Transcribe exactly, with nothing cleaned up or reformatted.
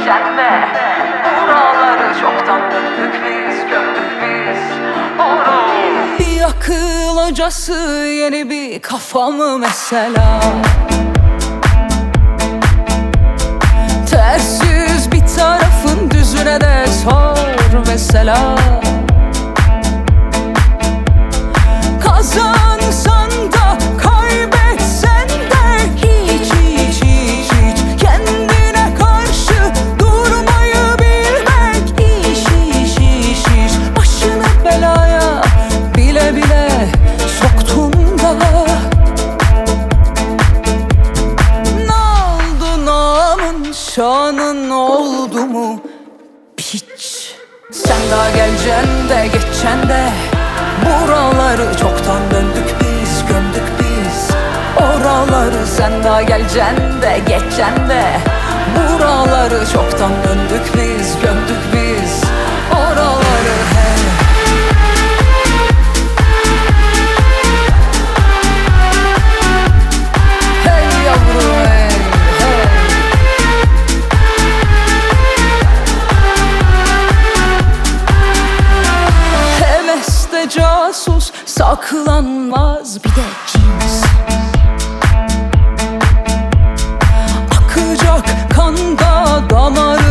geçen de buraları çoktan döndük biz, gördük biz onu. Bir akıl hocası, yeni bir kafa mı mesela? Ters yüz bir tarafın düzüne de sor mesela. Kazansan da kaybetsen de hiç hiç hiç hiç kendine karşı durmayı bilmek. Hiç hiç hiç hiç başını belaya bile bile soktun da. Ne oldu, namın şanın oldu mu piç? Sen daha geleceksin de geçeceksin de buraları çoktan döndük biz, gömdük biz oraları. Sen daha geleceksin de geçeceksin de buraları çoktan döndük biz, gömdük biz oraları. Hey. Hey yavrum hey, hey. Heveste casus saklanmaz, bir de cins. Akacak kanda damarı